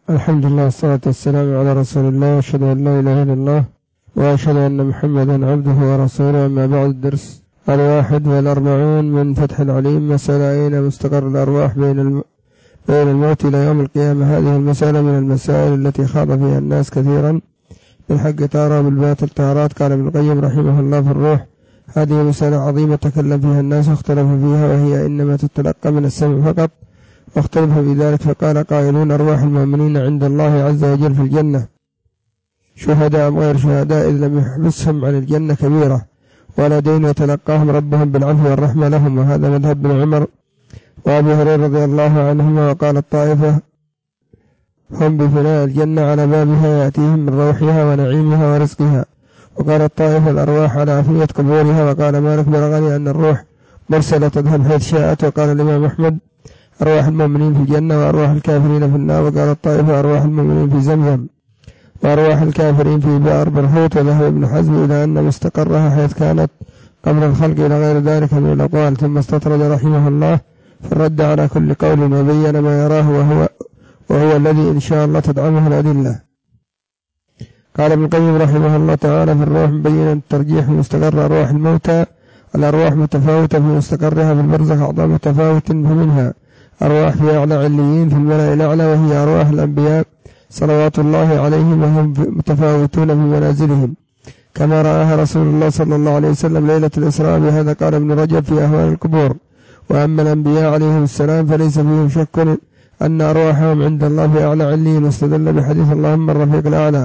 الحمد لله والصلاة والسلام على رسول الله، وأشهد أن لا إله إلا الله وأشهد أن محمدا عبده ورسوله. أما بعد، الدرس 41 من فتح العليم، مسألة أين مستقر الأرواح بين الموت إلى يوم القيامة. هذه المسألة من المسائل التي خاض فيها الناس كثيرا، بالحق تارى بالباطل تارات. قال ابن القيم رحمه الله في الروح: هذه مسألة عظيمة تكلم فيها الناس واختلفوا فيها، وهي إنما تتلقى من السمع فقط، واختلف في ذلك. فقال قائلون: أرواح المؤمنين عند الله عز وجل في الجنة شهداء أم غير شهداء، إذ لم يحبسهم عن الجنة كبيرة ولا دين، وتلقاهم ربهم بالعفو والرحمة لهم. وهذا مذهب ابن عمر وأبي هريرة رضي الله عنهما. وقال الطائفة: هم بفناء الجنة على بابها يأتيهم من روحها ونعيمها ورزقها. وقال الطائفة: الأرواح على عافية قبورها. وقال مالك بلغني أن الروح مرسلة تذهب حيث شاءت. وقال الإمام أحمد: أرواح المؤمنين في الجنة وأرواح الكافرين في النار. وقال الطائفة: أرواح المؤمنين في زمزم وأرواح الكافرين في بئر برهوت. وذهب ابن حزم إلى أن مستقرها حيث كانت قبل الخلق إلى غير ذلك من الأقوال. ثم استطرد رحمه الله في الرد على كل قول، وبين ما يراه وهو الذي إن شاء الله تدعمه الأدلة. قال ابن القيم رحمه الله تعالى في الروح مبينا الترجيح مستقر أرواح الموتى: الأرواح متفاوتة في مستقرها في البرزخ أعضاء متفاوت، فمنها أرواح في أعلى عليين في الملأ الأعلى، وهي أرواح الأنبياء صلوات الله عليهم، وهم متفاوتون في منازلهم كما رآها رسول الله صلى الله عليه وسلم ليلة الإسراء. بهذا قال ابن رجب في أهوال القبور: وأما الأنبياء عليهم السلام فليس فيهم شك أن أرواحهم عند الله في أعلى عليين. واستدل بحديث اللهم الرفيق الأعلى: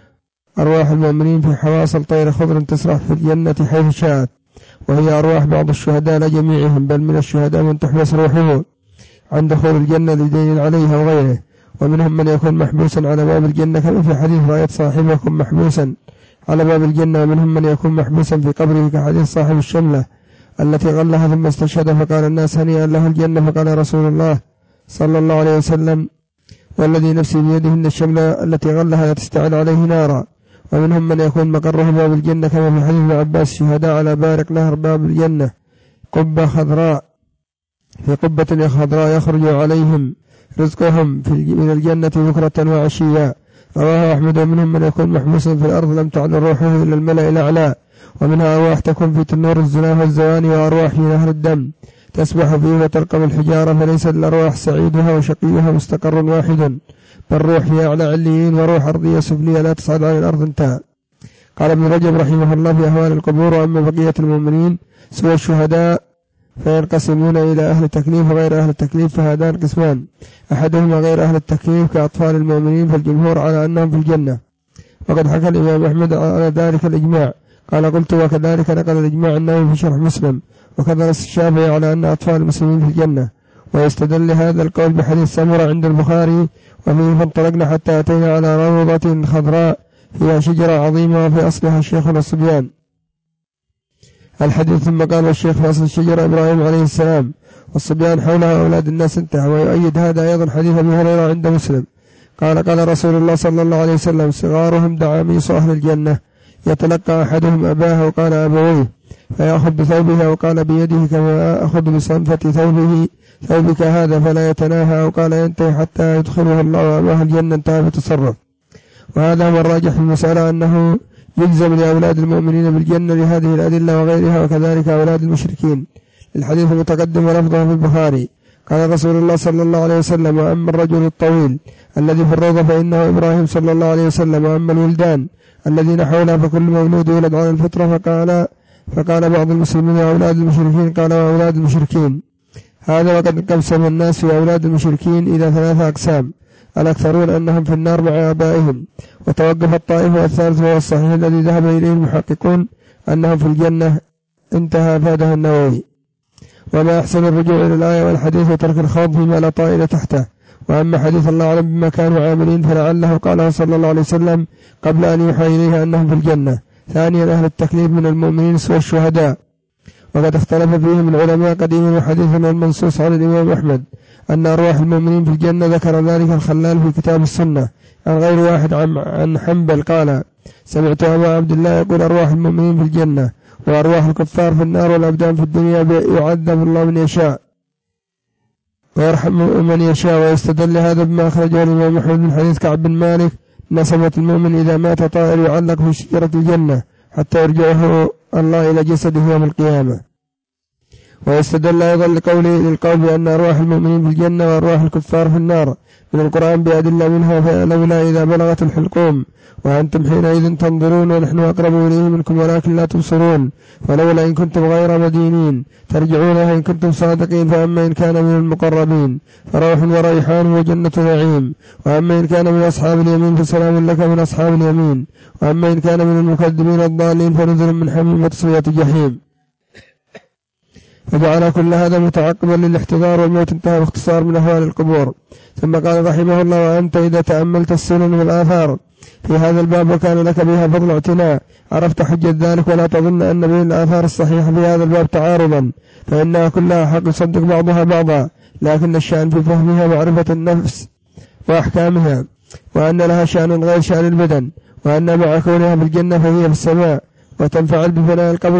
أرواح المؤمنين في حواصل طير خضر تسرح في الجنة حيث شاءت، وهي أرواح بعض الشهداء لا جميعهم، بل من الشهداء من تحبس روحه عند دخول الجنة لدين عليها وغيره. ومنهم من يكون محبوسا على باب الجنة كما في حديث رأيت صاحبكم محبوسا على باب الجنة. ومنهم من يكون محبوسا في قبره كحديث صاحب الشملة التي غلها ثم استشهد فقال الناس هنيئا له الجنة، فقال رسول الله صلى الله عليه وسلم: والذي نفسي بيده إن الشملة التي غلها لا تستعد عليه نارا. ومنهم من يكون مقره باب الجنة كما في حديث ابن عباس: شهداء على بارق نهر باب الجنة قبة خضراء، في قبة خضراء يخرج عليهم رزقهم من الجنة بكرة وعشيا. رواه أحمد. ومنهم من يكون محبوسا في الأرض لم تعد روحه إلى الملأ الأعلى. ومنها أرواح تكون في تنور الزنا والزواني، وأرواح في نهر الدم تسبح فيه وترقم الحجارة. فليس الأرواح سعيدها وشقيها مستقر واحد، بل روح في أعلى عليين وروح أرضية سفلية لا تصعد عن الأرض. انتهى. قال ابن رجب رحمه الله في أهوال القبور: وأما بقية المؤمنين سوى الشهداء فينقسمون إلى أهل التكليف وغير أهل التكليف، فهذان قسمان: أحدهما غير أهل التكليف كأطفال المؤمنين، فالجمهور على أنهم في الجنة، وقد حكى الإمام أحمد على ذلك الإجماع. قال: قلت: وكذلك نقل الإجماع النووي في شرح مسلم، وكذا الشافعي على أن أطفال المسلمين في الجنة. ويستدل هذا القول بحديث سمرة عند البخاري: وفيه فانطلقنا حتى أتينا على روضة خضراء فيها شجرة عظيمة وفي أصلها الشيخ والصبيان. الحديث. ثم قال الشيخ في أصل الشجرة إبراهيم عليه السلام، والصبيان حولها أولاد الناس. انتهى. ويؤيد هذا أيضا حديث أبي هريرة عند مسلم قال رسول الله صلى الله عليه وسلم: صغارهم دعاميص أهل الجنة، يتلقى أحدهم أباه وقال أبويه فيأخذ بثوبه وقال بيده كما أخذ بصنفة ثوبك هذا، فلا يتناهى وقال ينتهي حتى يدخله الله أباه الجنة. انتهى بتصرف. وهذا هو الراجح في المسألة، أنه يلزم لأولاد المؤمنين بالجنة لهذه الأدلة وغيرها، وكذلك أولاد المشركين الحديث المتقدم ولفظه في البخاري. قال رسول الله صلى الله عليه وسلم: وأما الرجل الطويل الذي في الروضة فإنه إبراهيم صلى الله عليه وسلم. وأما الولدان الذين حولها فكل مولود يولد على الفطرة. فقال بعض المسلمين: أولاد المشركين. قال: وأولاد المشركين هذا وقد انقسم الناس في أولاد المشركين إلى 3 أقسام: الأكثرون أنهم في النار مع آبائهم، وتوقف الطائفة، والثالث وهو الصحيح الذي ذهب إليه المحققون أنهم في الجنة. انتهى. فاده النووي. وما أحسن الرجوع إلى الآية والحديث وترك الخوض فيما لا طائل تحته. وأما حديث الله أعلم بما كانوا عاملين فلعله قاله صلى الله عليه وسلم قبل أن يوحى إليه أنهم في الجنة. ثانيا: أهل التكليف من المؤمنين سوى الشهداء، وقد اختلف فيهم العلماء قديما وحديثا، والمنصوص عن الإمام أحمد أن أرواح المؤمنين في الجنة. ذكر ذلك الخلال في كتاب السنة عن غير واحد عن حنبل قال: سمعت أبا عبد الله يقول: أرواح المؤمنين في الجنة، وأرواح الكفار في النار، والأبدان في الدنيا يعذب الله من يشاء. ويرحم من يشاء. ويستدل هذا بما أخرجه الإمام أحمد من حديث كعب بن مالك: نسمة المؤمن إذا مات طائر يعلق في شجرة الجنة حتى يرجعه الله إلى جسده يوم القيامة. ويستدل أيضا للقول بأن أرواح المؤمنين في الجنة وأرواح الكفار في النار من القرآن بأدلة منها: فلولا إذا بلغت الحلقوم وأنتم حينئذ تنظرون ونحن أقرب إليه منكم ولكن لا تبصرون، ولولا إن كنتم غير مدينين ترجعونها إن كنتم صادقين. فأما إن كان من المقربين فروح وريحان وجنة نعيم، وأما إن كان من أصحاب اليمين فسلام لك من أصحاب اليمين، وأما إن كان من المكذبين الضالين فنزل من حميم وتصفية جحيم. فجعل كل هذا متعقبا للاحتضار والموت انتهى باختصار من أهوال القبور. ثم قال رحمه الله: وأنت إذا تأملت السنن والآثار في هذا الباب وكان لك بها فضل اعتناء عرفت حجة ذلك، ولا تظن أن بين الآثار الصحيحة في هذا الباب تعارضا، فإنها كلها حق يصدق بعضها بعضا، لكن الشأن في فهمها معرفة النفس وأحكامها، وأن لها شأن غير شأن البدن، وأن مع كونها في الجنة فهي في السماء، وتنفعل بفناء القبر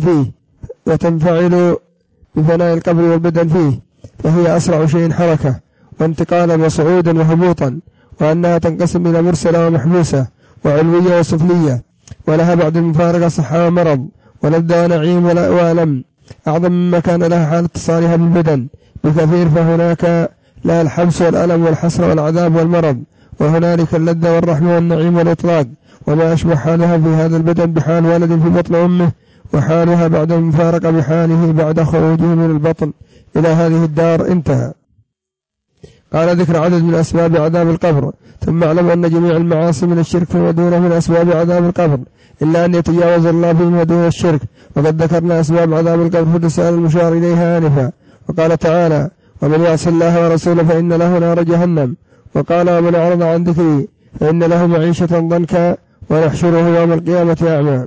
والبدن فيه، فهي أسرع شيء حركة وانتقالا وصعودا وهبوطا، وأنها تنقسم إلى مرسلة ومحبوسة وعلوية وسفلية، ولها بعد المفارقة صحة ومرض ولذة ونعيم وألم أعظم مما كان لها حال اتصالها بالبدن بكثير. فهناك لها الحبس والألم والحسرة والعذاب والمرض، وهنالك اللذة والرحمة والنعيم والإطلاق، وما أشبه حالها في هذا البدن بحال ولد في بطن أمه، وحالها بعد المفارقة بحاله بعد خروجه من البطن إلى هذه الدار. انتهى. قال: ذكر عدد من أسباب عذاب القبر. ثم اعلم أن جميع المعاصي من الشرك فيما دونه من أسباب عذاب القبر، إلا أن يتجاوز الله فيما دون الشرك. وقد ذكرنا أسباب عذاب القبر في الرسالة المشار إليها آنفا. وقال تعالى: ومن يعص الله ورسوله فإن له نار جهنم. وقال: ومن أعرض عن ذكري فإن له معيشة ضنكا ونحشره يوم القيامة أعمى.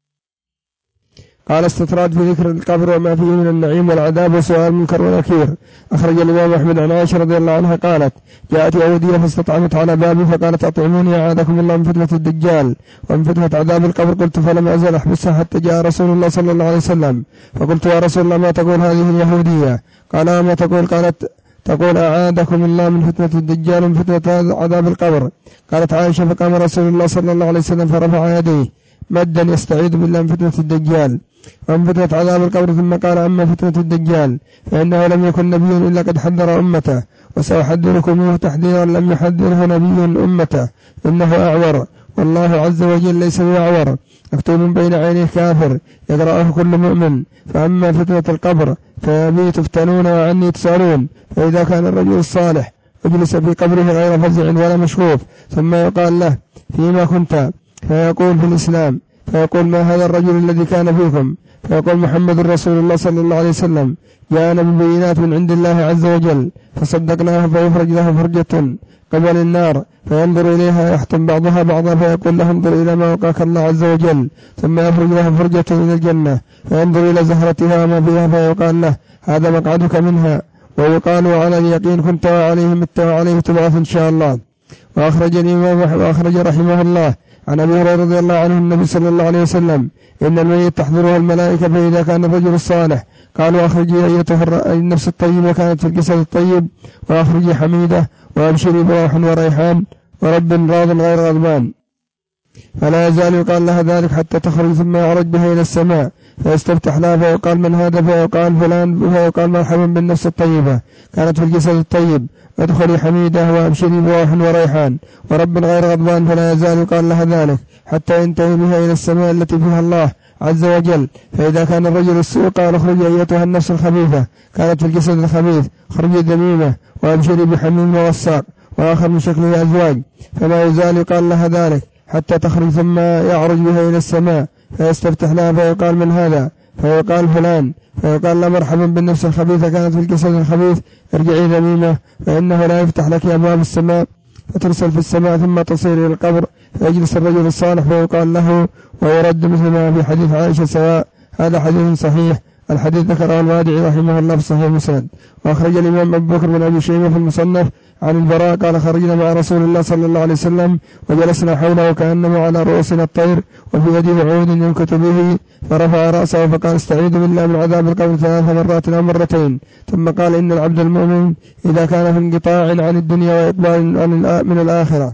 قال: استطراد في ذكر القبر وما فيه من النعيم والعذاب وسؤال المنكر والنكير. أخرج الإمام أحمد عن عائشة رضي الله عنها قالت: جاءت يهودية فاستطعمت على بابي فقالت: أطعموني أعاذكم الله من فتنة الدجال ومن فتنة عذاب القبر. قلت: فلم أزل أحبسها حتى جاء رسول الله صلى الله عليه وسلم، فقلت: يا رسول الله ما تقول هذه اليهودية؟ قال: ما تقول؟ قالت: تقول: أعاذكم الله من فتنة الدجال ومن فتنة عذاب القبر. قالت عائشة: فقام رسول الله صلى الله عليه وسلم فرفع يديه مدا يستعيذ بالله من فتنة الدجال ومن فتنة عذاب القبر، ثم قال: أما فتنة الدجال فإنه لم يكن نبي إلا قد حذر أمته، وسأحذركم منه تحذيرا لم يحذره نبي أمته، إنه أعور والله عز وجل ليس بأعور، مكتوب بين عينيه كافر يقرأه كل مؤمن. فأما فتنة القبر فبي تفتنون وعني تسألون. فإذا كان الرجل الصالح اجلس في قبره غير فزع ولا مشغوف، ثم يقال له: فيما كنت؟ فيقول: في الإسلام. فيقول: ما هذا الرجل الذي كان فيكم؟ فيقول: محمد رسول الله صلى الله عليه وسلم، جاءنا بالبينات من عند الله عز وجل فصدقناه. فيفرج له فرجة قبل النار فينظر إليها يحطم بعضها بعضا، فيقول له: انظر إلى ما وقاك الله عز وجل. ثم يفرج له فرجة إلى الجنة فينظر إلى زهرتها وما فيها، فيقال له: هذا مقعدك منها. ويقال: على اليقين كنت وعليه مت وعليه تبعث إن شاء الله. وأخرج رحمه الله عن أبي هريرة رضي الله عنه النبي صلى الله عليه وسلم: إن الميت تحضره الملائكة، فإذا كان الرجل الصالح قالوا: أخرجي أيتها النفس الطيبة كانت في الجسد الطيب، وأخرجي حميدة، وأبشري بروح وريحان ورب راض غير غضبان. فلا يزال يقال لها ذلك حتى تخرج، ثم يعرج بها إلى السماء فيستفتح لها، فيقال: من هذا؟ فيقال: فلان. فيقال: مرحبا بالنفس الطيبة كانت في الجسد الطيب، ادخلي حميدة وأبشري بروح وريحان ورب غير غضبان. فلا يزال يقال لها ذلك حتى ينتهي بها إلى السماء التي فيها الله عز وجل. فإذا كان الرجل السوء قال: اخرجي أيتها النفس الخبيثة كانت في الجسد الخبيث، اخرجي ذميمة وأبشري بحميم ووساق وآخر من شكله أزواج. فلا يزال يقال لها ذلك حتى تخرج، ثم يعرج بها إلى السماء فيستفتح لها، فيقال: من هذا؟ فيقال: فلان. فيقال له: مرحبا بالنفس الخبيثة كانت في الجسد الخبيث، ارجعي ذميمة، فإنه لا يفتح لك أبواب السماء، فترسل في السماء ثم تصير إلى القبر، فيجلس الرجل الصالح فيقال له ويرد مثل ما في حديث عائشة سواء. هذا حديث صحيح. الحديث ذكره الوادعي رحمه الله في صحيح مسند. وأخرج الإمام أبو بكر بن أبي شيبة في المصنف عن البراء قال خرجنا مع رسول الله صلى الله عليه وسلم وجلسنا حوله كأنما على رؤوسنا الطير وفي يده عود ينكت به، فرفع رأسه فقال استعيذ بالله من عذاب القبر 3 مرات أو مرتين، ثم قال إن العبد المؤمن إذا كان في انقطاع عن الدنيا وإقبال من الآخرة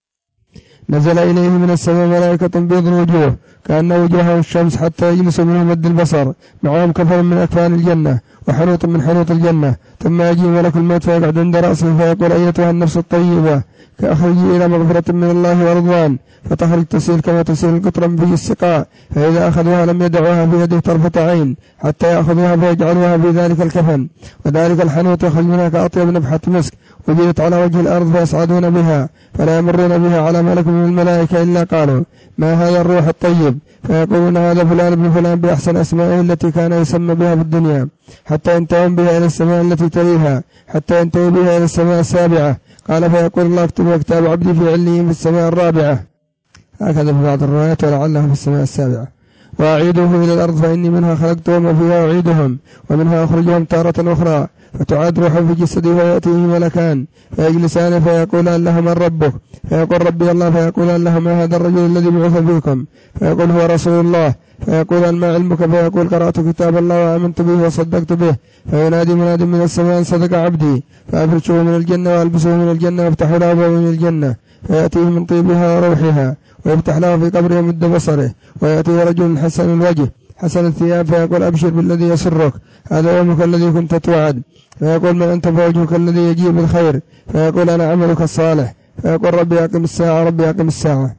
نزل إليه من السماء ملائكة بيض الوجوه كأن وجوههم الشمس حتى يجلس منهم مد البصر، معهم كفن من أكفان الجنة وحنوط من حنوط الجنة، ثم يجي ملك الموت فيقعد عند رأسه فيقول أيتها النفس الطيبة كأخرجي إلى مغفرة من الله ورضوان، فتخرج تسيل كما تسيل القطرة في السقاء، فإذا أخذوها لم يدعوها في يده طرفة عين حتى يأخذوها فيجعلوها في ذلك الكفن، وذلك الحنوط يخرج منها كأطيب نفحة مسك، وجدت على وجه الأرض فيصعدون بها فلا يمرون بها على ملك من الملائكة إلا قالوا ما هذا الروح الطيب، فيقولون هذا فلان ابن فلان بأحسن أسمائه التي كان يسمى بها في الدنيا، حتى ينتهون بها إلى السماء التي تليها حتى ينتهي بها إلى السماء السابعة. قال فيقول الله اكتب كتاب عبدي في عليين في السماء الرابعة، هكذا في بعض الروايات ولعله في السماء السابعة، وأعيده إلى الأرض فإني منها خلقتهم وفيها أعيدهم ومنها أخرجهم تارة أخرى، فتعاد روحه في جسده ويأتيه ملكان فيجلسان فيقولان له من ربك، فيقول ربي الله، فيقولان له ما هذا الرجل الذي بعث فيكم، فيقول هو رسول الله، فيقولان ما علمك، فيقول قرأت كتاب الله وآمنت به وصدقت به، فينادي مناد من السماء صدق عبدي، فأفرشه من الجنة وألبسه من الجنة وافتحوا له أبواب من الجنة، فيأتيه من طيبها وروحها ويفتح له في قبره مد بصره، ويأتيه رجل حسن الوجه حسن الثياب فيقول أبشر بالذي يسرك هذا يومك الذي كنت توعد، فيقول من أنت فوجهك الذي يجيء بالخير، فيقول أنا عملك الصالح، فيقول ربي أقم الساعة ربي أقم الساعة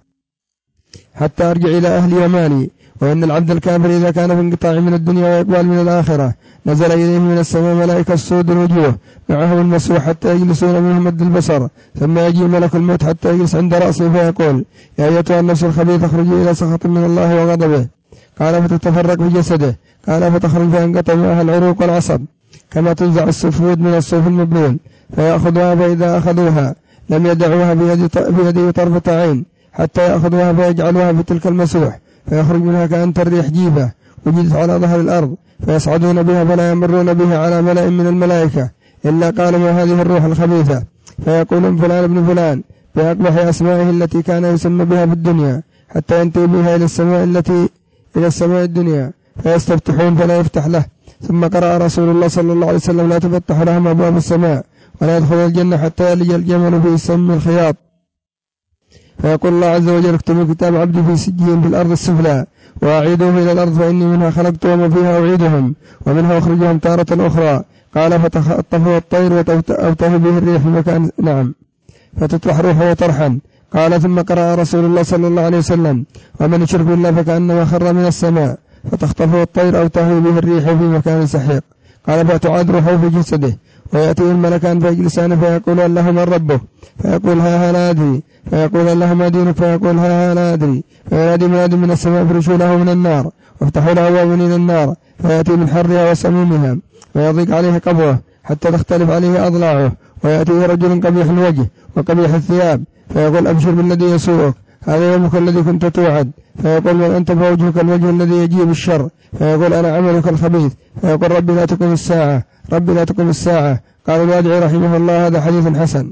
حتى أرجع إلى أهلي ومالي. وإن العبد الكافر إذا كان في انقطاع من الدنيا وإقبال من الآخرة نزل إليه من السماء ملائكة سود الوجوه معهم المسوح حتى يجلسون منهم مد البصر، ثم يجي ملك الموت حتى يجلس عند رأسه فيقول يا أيتها النفس الخبيثة اخرجي إلى سخط من الله وغضبه، قال فتتفرق بجسده، قال فتخرج فينقطع معها العروق والعصب كما تنزع السفود من الصوف المبلول، فيأخذها فإذا أخذوها لم يدعوها بيده طرفة عين حتى يأخذوها فيجعلوها في تلك المسوح، فيخرج منها كأن الريح جيفة وجدت على ظهر الأرض، فيصعدون بها فلا يمرون بها على ملأ من الملائكة إلا قالوا ما هذه الروح الخبيثة، فيقولون فلان ابن فلان بأقبح أسمائه التي كان يسمى بها في الدنيا، حتى ينتهي بها إلى السماء الدنيا، فيستفتحون فلا يفتح له. ثم قرأ رسول الله صلى الله عليه وسلم لا تفتح لهم أبواب السماء ولا يدخل الجنة حتى يلج الجمل في سم الخياط، فيقول الله عز وجل اكتبوا كتاب عبدي في سجين في الأرض السفلى وأعيدهم إلى الأرض فإني منها خلقتهم وفيها أعيدهم ومنها أخرجهم تارة أخرى، قال فتخطفه الطير وتوته به الريح في مكان فتطرح روحه طرحا. قال ثم قرأ رسول الله صلى الله عليه وسلم ومن يشرك بالله فكأنما خر من السماء فتخطفه الطير أو تهوي به الريح في مكان سحيق، قال فتعاد روحه في جسده ويأتيه الملكان فيجلسان فيقولان له من ربه، فيقول ها لا أدري، فيقول له ما دينك، فيقول ها لا أدري، فينادي مناد من السماء فرشوا له من النار وافتحوا له أبواب من النار، فيأتي من حرها وسمومها ويضيق عليه قبره حتى تختلف عليه أضلاعه، ويأتيه رجل قبيح الوجه وقبيح الثياب فيقول أبشر بالذي يسوءك هذا يومك الذي كنت توعد، فيقول من أنت فوجهك الوجه الذي يجيء بالشر، فيقول أنا عملك الخبيث، فيقول ربي لا تقم الساعة ربي لا تقم الساعة. قال الوادعي رحمه الله هذا حديث حسن.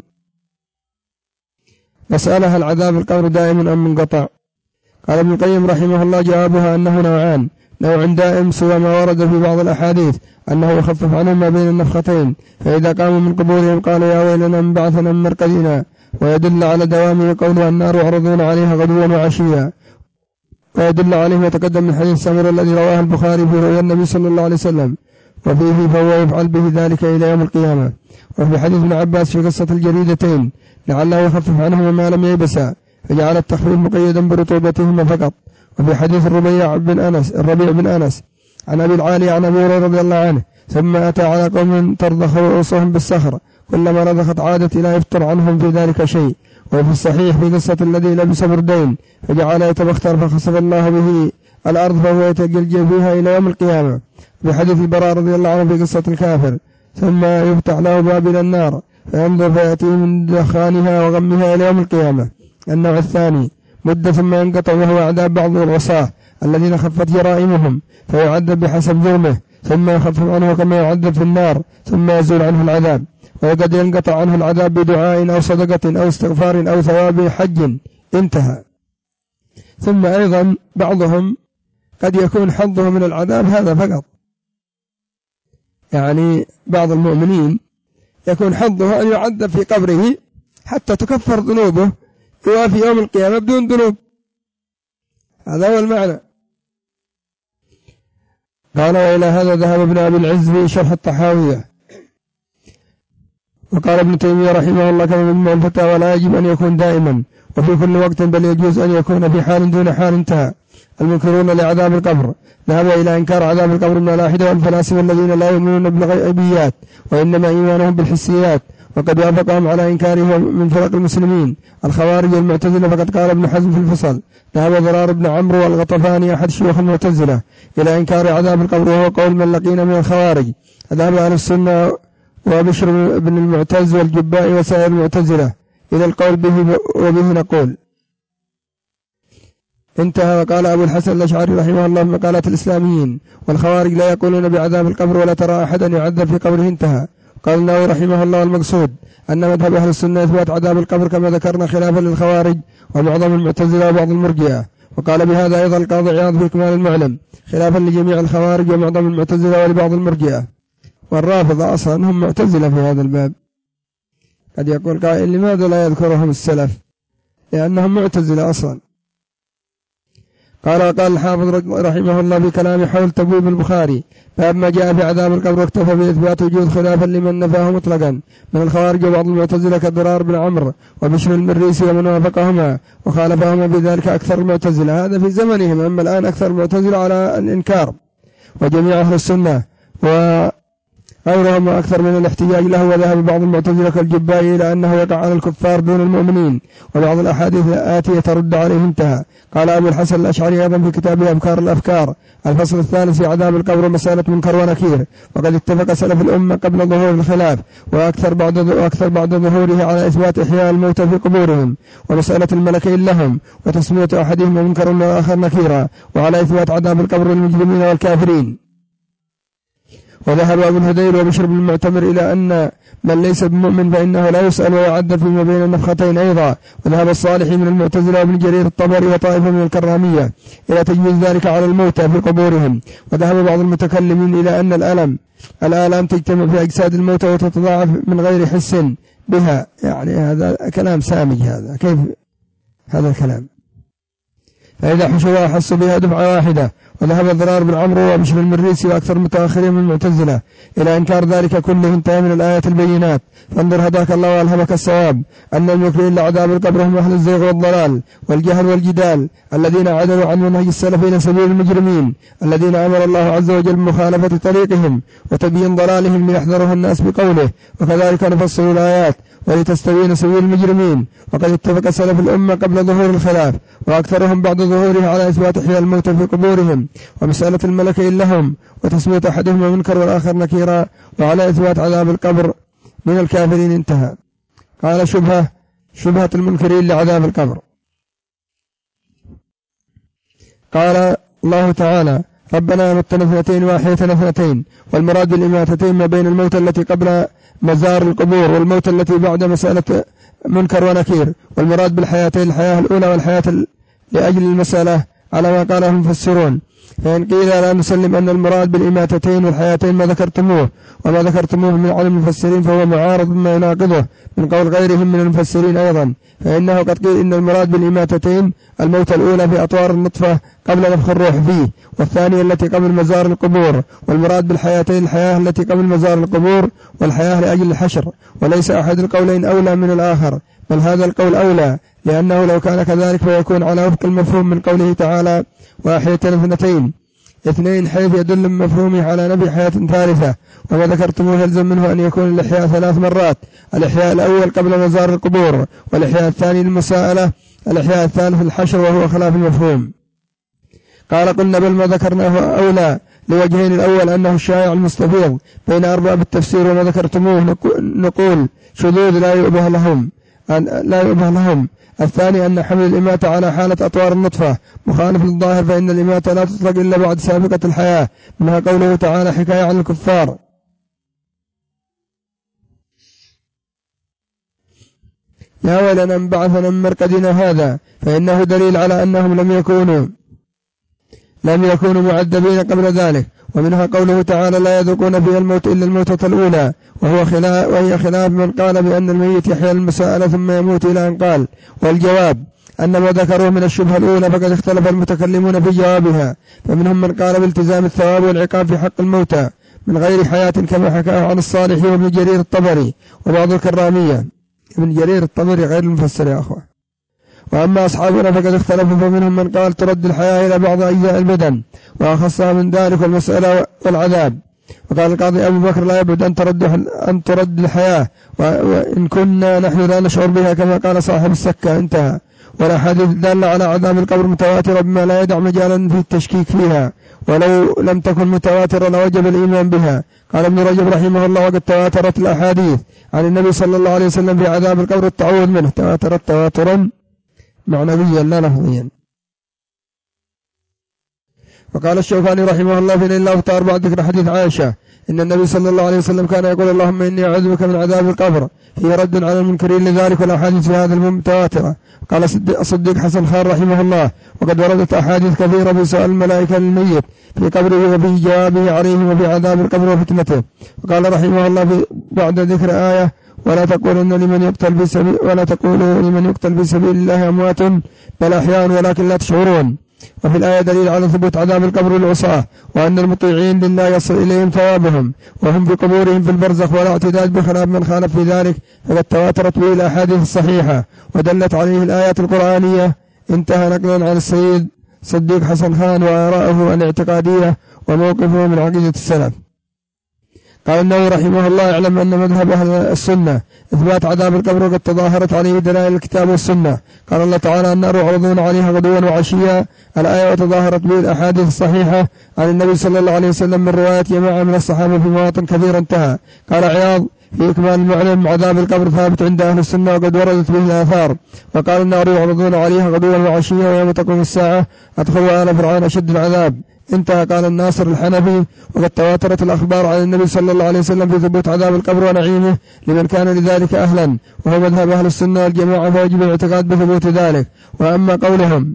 مسألة العذاب القبر دائم أم منقطع؟ قال ابن القيم رحمه الله جوابها أنه نوعان، نوع دائم سوى ما ورد في بعض الأحاديث أنه يخفف عنهم ما بين النفختين، فإذا قاموا من قبورهم قالوا يا ويلنا من بعثنا من مرقدنا، ويدل على دوامه قوله النار يعرضون عليها غدوا وعشيا، ويدل عليه وتقدم من حديث سمر الذي رواه البخاري في رؤيا النبي صلى الله عليه وسلم وفيه فهو يفعل به ذلك إلى يوم القيامة. وفي حديث ابن عباس في قصة الجريدتين لعله يخفف عنهما ما لم ييبسا فجعل التخفيف مقيدا برطوبتهما فقط. وفي حديث الربيع بن أنس عن أبي العالي عن أبي هريرة رضي الله عنه ثم أتى على قوم ترضخ رؤوسهم بالصخر كلما رضخت عادت لا يفتر عنهم في ذلك شيء. وفي الصحيح في قصة الذي لبس بردين فجعل يتبختر فخسف الله به الأرض فهو يتجلجل فيها إلى يوم القيامة. في حديث البراء رضي الله عنه في قصة الكافر ثم يفتح له باب إلى النار فينظر فيأتي من دخانها وغمها إلى يوم القيامة. النوع الثاني مدة ثم ينقطع وهو عذاب بعض العصاة الذين خفت جرائمهم فيعذب بحسب جرمه ثم يخفف عنه كما يعذب في النار ثم يزول عنه العذاب. وقد ينقطع عنه العذاب بدعاء أو صدقة أو استغفار أو ثواب حج. انتهى. ثم أيضا بعضهم قد يكون حظه من العذاب هذا فقط، يعني بعض المؤمنين يكون حظه أن يعذب في قبره حتى تكفر ذنوبه وفي يوم القيامة بدون ذنوب. هذا هو المعنى. قال وإلى هذا ذهب ابن أبي العز في شرح الطحاوية. وقال ابن تيمية رحمه الله كما مجموع الفتاوى لا يجب أن يكون دائما وفي كل وقت، بل يجوز أن يكون في حال دون حال. انتهى. المنكرون لعذاب القبر ذهبوا إلى إنكار عذاب القبر من الملاحدة والفلاسفة الذين لا يؤمنون بالغيبيات وإنما إيمانهم بالحسيات، وقد وافقهم على إنكاره من فرق المسلمين الخوارج والمعتزلة. فقد قال ابن حزم في الفصل ذهب ضرار بن عمرو والغطفاني أحد شيوخ المعتزلة إلى إنكار عذاب القبر، وهو قول من لقينا من الخوارج. ذهب أهل السنة وبشر بن المعتز والجباء وسائر المعتزلة إلى القول به وبه نقول. انتهى. وقال أبو الحسن الأشعري رحمه الله في مقالات الإسلاميين والخوارج لا يقولون بعذاب القبر ولا ترى أحدا يعذب في قبره. انتهى. قال النووي رحمه الله المقصود أن مذهب أهل السنة إثبات عذاب القبر كما ذكرنا خلافا للخوارج ومعظم المعتزلة وبعض المرجئة. وقال بهذا أيضا القاضي عياض في إكمال المعلم خلافا لجميع الخوارج ومعظم المعتزلة ولبعض المرجئة. والرافضة أصلا هم معتزلة في هذا الباب. قد يقول قائل لماذا لا يذكرهم السلف؟ لأنهم معتزلة أصلا. قال الحافظ رحمه الله في كلام حول تبويب البخاري باب ما جاء في عذاب القبر، واكتفى بإثبات وجود خلافا لمن نفاه مطلقا من الخوارج وبعض المعتزلة كضرار بن عمرو وبشر المريسي ومن وافقهما، وخالفهما بذلك أكثر المعتزلة. هذا في زمنهم، أما الآن أكثر المعتزلة على الإنكار، وجميع أهل السنة وغيرهم أكثر من الاحتجاج له. وذهب بعض المعتزلة كالجباء إلى أنه يقع على الكفار دون المؤمنين، وبعض الأحاديث الآتية ترد عليه. انتهى. قال أبو الحسن الأشعري أيضا في كتابه أبكار الأفكار الفصل الثالث في عذاب القبر مسألة منكر ونكير، وقد اتفق سلف الأمة قبل ظهور الخلاف وأكثر بعد ظهوره على إثبات إحياء الموتى في قبورهم ومسألة الملكين لهم وتسمية أحدهما منكر والآخر نكيرا، وعلى إثبات عذاب القبر للمجرمين والكافرين. وذهب أبو الهذيل وبشر بن المعتمر إلى أن من ليس بمؤمن فإنه لا يسأل ويعذب فيما بين النفختين أيضا. وذهب الصالحي من المعتزلة وابن جرير الطبري وطائفة من الكرامية إلى تجويز ذلك على الموتى في قبورهم. وذهب بعض المتكلمين إلى أن الآلام تجتمع في أجساد الموتى وتتضاعف من غير حس بها. يعني هذا كلام سامج، هذا كيف هذا الكلام؟ فإذا حشوا أحسوا بها دفعة واحدة. وذهب ضرار بن عمرو وبشر المريسي وأكثر المتأخرين من المعتزلة إلى إنكار ذلك كله. انتهى من الآيات البينات. فانظر هداك الله وألهمك الصواب أن المكرهين لعذاب القبر هم أهل الزيغ والضلال والجهل والجدال الذين عدلوا عن منهج السلف إلى سبيل المجرمين الذين أمر الله عز وجل بمخالفة طريقهم وتبيين ضلالهم ليحذرها الناس بقوله وكذلك نفصل الآيات ولتستبين سبيل المجرمين. وقد اتفق سلف الأمة قبل ظهور الخلاف وأكثرهم بعد ظهوره على إثبات إحياء الموتى في قبورهم ومسألة الملكين لهم وتسمية أحدهما منكر والآخر نكيرا، وعلى إثبات عذاب القبر من الكافرين. انتهى. قال شبهة المنكرين لعذاب القبر. قال الله تعالى ربنا أمتنا اثنتين وأحييتنا اثنتين، والمراد بالإماتتين ما بين الموت التي قبل مزار القبور والموت التي بعد مسألة منكر ونكير، والمراد بالحياتين الحياة الأولى والحياة لأجل المسألة على ما قاله المفسرون. فإن قيل لا نسلم أن المراد بالإماتتين والحياتين ما ذكرتموه وما ذكرتموه من علم المفسرين فهو معارض بما يناقضه من قول غيرهم من المفسرين أيضا، فإنه قد قيل إن المراد بالإماتتين الموت الأولى في أطوار النطفة قبل نفخ الروح فيه، والثانية التي قبل مزار القبور، والمراد بالحياتين الحياة التي قبل مزار القبور والحياة لأجل الحشر، وليس أحد القولين أولى من الآخر، بل هذا القول أولى، لأنه لو كان كذلك فيكون على وفق المفهوم من قوله تعالى وأحييتنا اثنين حيث يدل مفهومه على نبي حياة ثالثة، وما ذكرتموه يلزم منه أن يكون الإحياء 3 مرات: الإحياء الأول قبل مزار القبور، والإحياء الثاني للمساءلة، الإحياء الثالث الحشر وهو خلاف المفهوم. قال قلنا بل ما ذكرناه أولى لوجهين: الأول أنه الشائع المستفيض بين أرباب التفسير، وما ذكرتموه نقول شذوذ لا يؤبه لهم. الثاني أن حمل الإماتة على حالة أطوار النطفة مخالف للظاهر، فإن الإماتة لا تطلق إلا بعد سابقة الحياة، منها قوله تعالى حكاية عن الكفار. يا ويلنا انبعثنا من مرقدنا هذا، فإنه دليل على أنهم لم يكونوا معذبين قبل ذلك. ومنها قوله تعالى لا يذوقون فيها الموت إلا الموتة الأولى، وهي خلاف من قال بأن الميت يحيى المساءلة ثم يموت إلى أن قال. والجواب أن ما ذكروه من الشبهة الأولى فقد اختلف المتكلمون في جوابها، فمنهم من قال بالتزام الثواب والعقاب في حق الموتى من غير حياة كما حكاه عن الصالح وابن جرير الطبري وبعض الكرامية. ابن جرير الطبري غير المفسر يا أخوة. وأما أصحابنا فقد اختلفوا، فمنهم من قال ترد الحياة إلى بعض أجزاء البدن وأخصها من ذلك المسألة والعذاب. وقال القاضي أبو بكر لا يبعد أن ترد الحياة، وإن كنا نحن لا نشعر بها كما قال صاحب السكة. انتهى. والأحاديث الدالة على عذاب القبر متواترة بما لا يدع مجالا في التشكيك فيها، ولو لم تكن متواترة لوجب الإيمان بها. قال ابن رجب رحمه الله وقد تواترت الأحاديث عن النبي صلى الله عليه وسلم في عذاب القبر التعوذ منه، تواترت تواترا معنويا لا لفظيا. وقال الشوكاني رحمه الله في نيل الأوطار بعد ذكر حديث عائشة إن النبي صلى الله عليه وسلم كان يقول اللهم إني أعوذ بك من عذاب القبر، فيه رد على المنكرين لذلك، والأحاديث في هذا المتواترة. قال الصديق حسن خان رحمه الله وقد وردت أحاديث كثيرة في سؤال الملائكة للميت في قبره وفي جوابه عليهم وفي عذاب القبر وفتنته. وقال رحمه الله بعد ذكر آية ولا تقولوا لمن يقتل في سبيل الله أموات بل أحياء ولكن لا تشعرون. وفي الآية دليل على ثبوت عذاب القبر للعصاة، وأن المطيعين لله يصل إليهم ثوابهم وهم في قبورهم في البرزخ ولا اعتداد بخلاف من خالف في ذلك، فقد تواترت به الأحاديث الصحيحة ودلت عليه الآيات القرآنية. انتهى نقلا عن السيد صديق حسن خان وآراءه الاعتقادية وموقفه من عقيدة السلف. قال النووي رحمه الله اعلم أن مذهب أهل السنة إثبات عذاب القبر وقد تظاهرت عليه دلائل الكتاب والسنة. قال الله تعالى النار يعرضون عليها غدوا وعشيا، الآية وتظاهرت به الأحاديث الصحيحة عن النبي صلى الله عليه وسلم من رواية جماعة من الصحابة في مواطن كثيرة. انتهى. قال عياض في إكمال المعلم عذاب القبر ثابت عند أهل السنة وقد وردت به الآثار. وقال النار يعرضون عليها غدوا وعشيا ويوم تقوم الساعة أدخلوا آل فرعون أشد العذاب. انتهى. قال الناصر الحنفي وقد تواترت الأخبار عن النبي صلى الله عليه وسلم في ثبوت عذاب القبر ونعيمه لمن كان لذلك أهلا، وهو مذهب أهل السنة والجماعة، فيجب الاعتقاد بثبوت ذلك. وأما قولهم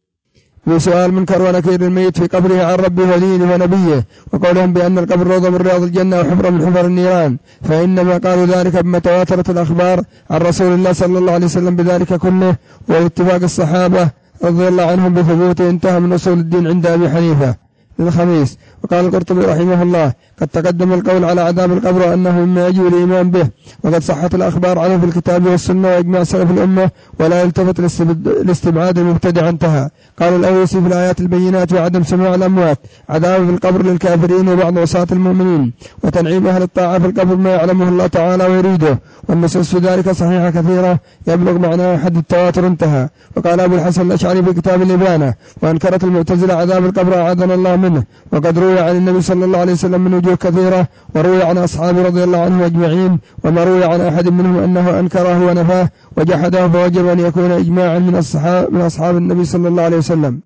بسؤال منكر ونكير الميت في قبره عن ربه ودينه ونبيه، وقولهم بأن القبر روضة من رياض الجنة وحفرة من حفر النيران، فإنما قالوا ذلك بما تواترت الأخبار عن رسول الله صلى الله عليه وسلم بذلك كله، واتفاق الصحابة رضي الله عنهم بثبوته. انتهى من أصول الدين عند أبي حنيفة للخميس. وقال القرطبي رحمه الله قد تقدم القول على عذاب القبر أنه مما يجب الإيمان به، وقد صحت الأخبار عنه في الكتاب والسنة وإجماع سلف الأمة، ولا يلتفت الاستبعاد المبتدع. انتهى. قال الأويسي في الآيات البينات وعدم سماع الأموات عذاب في القبر للكافرين وبعض عصاة المؤمنين، وتنعيم أهل الطاعة في القبر ما يعلمه الله تعالى ويريده، والنصوص في ذلك صحيحة كثيرة يبلغ معناه حد التواتر. انتهى. وقال أبو الحسن الأشعري في كتاب الإبانة وأنكرت المعتزلة عذاب القبر أعاذنا الله منه، وقد روي عن النبي صلى الله عليه وسلم من وجوه كثيرة، وروي عن أصحابه رضي الله عنهم أجمعين، وما روي عن أحد منهم أنه أنكره ونفاه وجحده، فوجب أن يكون إجماعا من أصحاب النبي صلى الله عليه وسلم.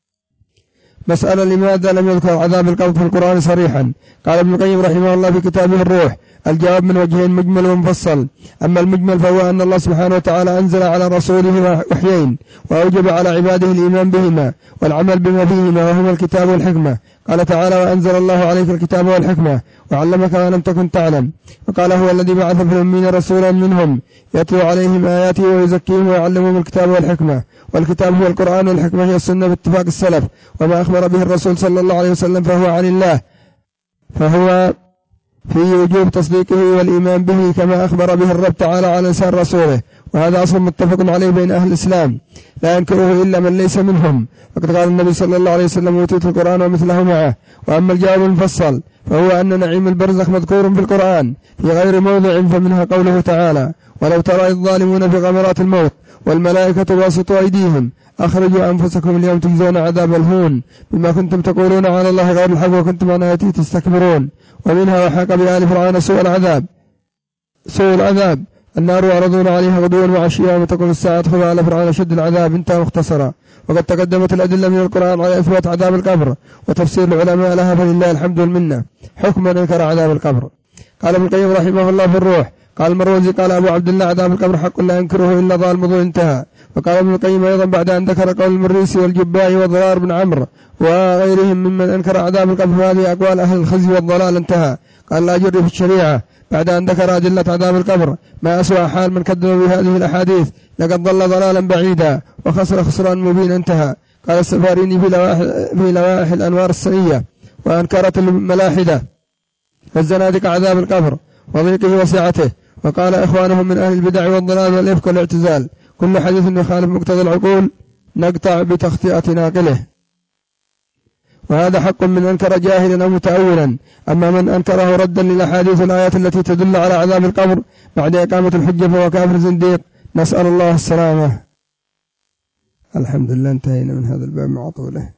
مسألة لماذا لم يذكر عذاب القبر في القرآن صريحا؟ قال ابن القيم رحمه الله في كتابه الروح الجواب من وجهين مجمل ومفصل. أما المجمل فهو أن الله سبحانه وتعالى أنزل على رسوله وحيين وأوجب على عباده الإيمان بهما والعمل بما فيهما وهما الكتاب والحكمة. قال تعالى وأنزل الله عليك الكتاب والحكمة وعلمك ما لم تكن تعلم. وقال هو الذي بعث في الأمين رسولا منهم يتلو عليهم آياته ويزكيهم ويعلمهم الكتاب والحكمة. والكتاب هو القرآن والحكمة هي السنة باتفاق السلف، وما أخبر به الرسول صلى الله عليه وسلم فهو عن الله، فهو في وجوب تصديقه والإيمان به كما أخبر به الرب تعالى على لسان رسوله، وهذا أصل متفق عليه بين أهل الإسلام لا ينكره إلا من ليس منهم. وقد قال النبي صلى الله عليه وسلم أوتيت القرآن ومثله معه. وأما الجواب المفصل فهو أن نعيم البرزخ مذكور في القرآن في غير موضع، فمنها قوله تعالى ولو ترى الظالمون في غمرات الموت والملائكة باسطوا أيديهم أخرجوا أنفسكم اليوم تجزون عذاب الهون بما كنتم تقولون على الله غير الحق وكنتم عن آياته تستكبرون. ومنها وحاق بآل فرعون سوء العذاب النار يعرضون عليها غدوا وعشيا وتقوم الساعة ادخلوا آل فرعون أشد العذاب. انتهى مختصرا. وقد تقدمت الأدلة من القرآن على إثبات عذاب القبر وتفسير العلماء لها، فلله الحمد والمنة. حكم من انكر عذاب القبر. قال ابن القيم رحمه الله في الروح قال المروزي قال أبو عبد الله عذاب القبر حق لا ينكره إلا ضال مضل انتهى. وقال ابن القيم أيضا بعد أن ذكر قول المريسي والجبائي وضرار بن عمرو وغيرهم ممن أنكر عذاب القبر هذه أقوال أهل الخزي والضلال انتهى. قال لا جر في الشريعة بعد أن ذكر أدلة عذاب القبر ما أسوأ حال من كذب بهذه الأحاديث لقد ضل ضلالا بعيدا وخسر خسران مبين انتهى. قال السفاريني في لوائح الأنوار السنية وأنكرت الملاحدة والزنادقة عذاب القبر وضيقه وسعته. وقال إخوانهم من أهل البدع والضلال والإفك والاعتزال كل حديث يخالف مقتضى العقول نقطع بتخطئة ناقله. وهذا حق من أنكر جاهلا أو متأولا. أما من أنكره ردا للأحاديث الآيات التي تدل على عذاب القبر بعد إقامة الحجة فهو كافر زنديق، نسأل الله السلامة. الحمد لله انتهينا من هذا الباب مع طوله.